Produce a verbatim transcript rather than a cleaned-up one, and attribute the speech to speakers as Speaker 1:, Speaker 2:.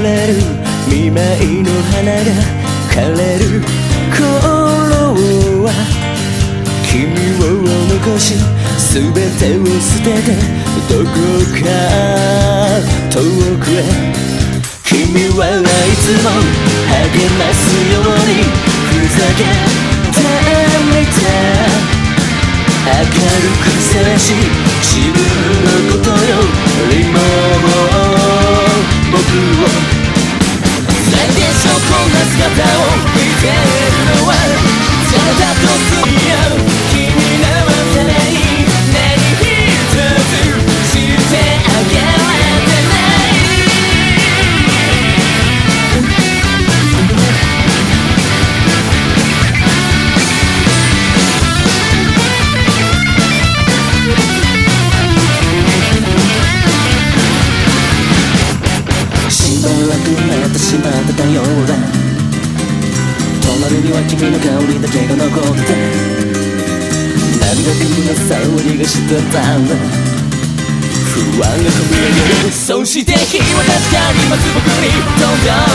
Speaker 1: れる見舞いの花が枯れる頃は君を残し全てを捨ててどこか遠くへ君はいつも励ますようにふざけてみた明るく接し自分のことよりも僕を最低証拠な姿を見ているのはただと付き合う君らはただい何一つしてあげられてないしばらくなってしまってたようだ隣には君の香りだけが残ってて何が君の触りがしてたんだ不安がこみ上げるそして日は確かにまず僕に飛んだ